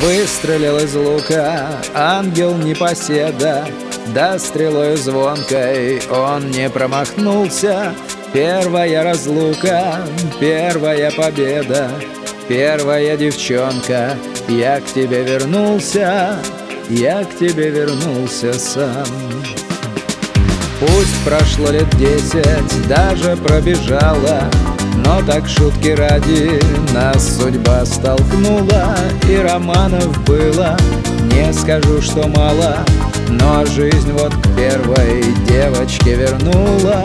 Выстрелил из лука ангел непоседа, да стрелою звонкой он не промахнулся. Первая разлука, первая победа, первая девчонка. Я к тебе вернулся, я к тебе вернулся сам. Пусть прошло лет 10, даже пробежало, но так шутки ради нас судьба столкнула. И романов было, не скажу, что мало, но жизнь вот к первой девочке вернула.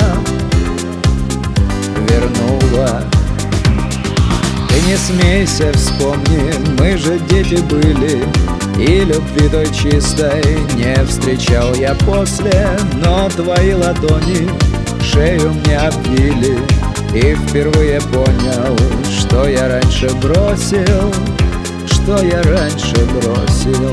Ты не смейся, вспомни, мы же дети были, и любви той чистой не встречал я после. Но твои ладони шею мне обвили, и впервые понял, что я раньше бросил, что я раньше бросил.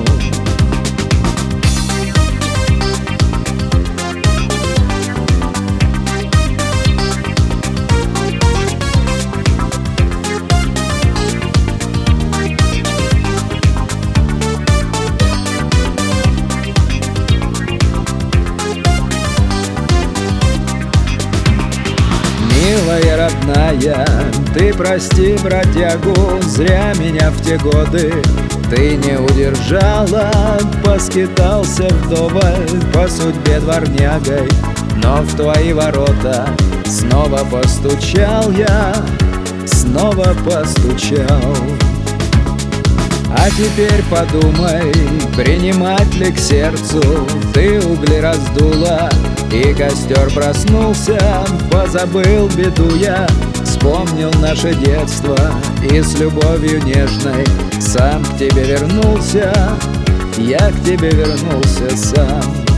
Милая родная, ты прости, бродягу, зря меня в те годы ты не удержала. Поскитался вдоволь по судьбе дворнягой, но в твои ворота снова постучал я, снова постучал. А теперь подумай, принимать ли к сердцу. Ты угли раздула, и костер проснулся. Позабыл беду я, вспомнил наше детство, и с любовью нежной сам к тебе вернулся. Я к тебе вернулся сам.